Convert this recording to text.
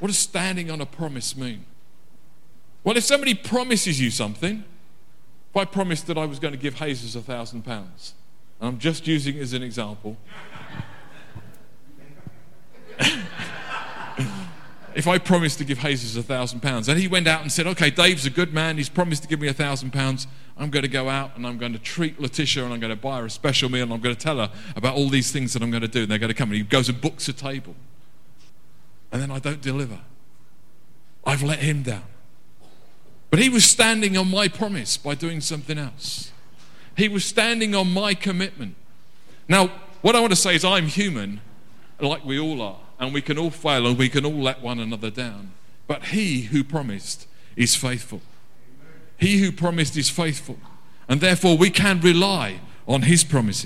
What does standing on a promise mean? Well, if somebody promises you something, if I promised that I was going to give Jesus £1,000, and I'm just using it as an example. If I promised to give Jesus £1,000 and he went out and said, okay, Dave's a good man, he's promised to give me £1,000, I'm going to go out and I'm going to treat Letitia and I'm going to buy her a special meal and I'm going to tell her about all these things that I'm going to do, and they're going to come, and he goes and books a table, and then I don't deliver. I've let him down. But he was standing on my promise by doing something else. He was standing on my commitment. Now, what I want to say is I'm human, like we all are, and we can all fail and we can all let one another down. But he who promised is faithful. He who promised is faithful. And therefore we can rely on his promises.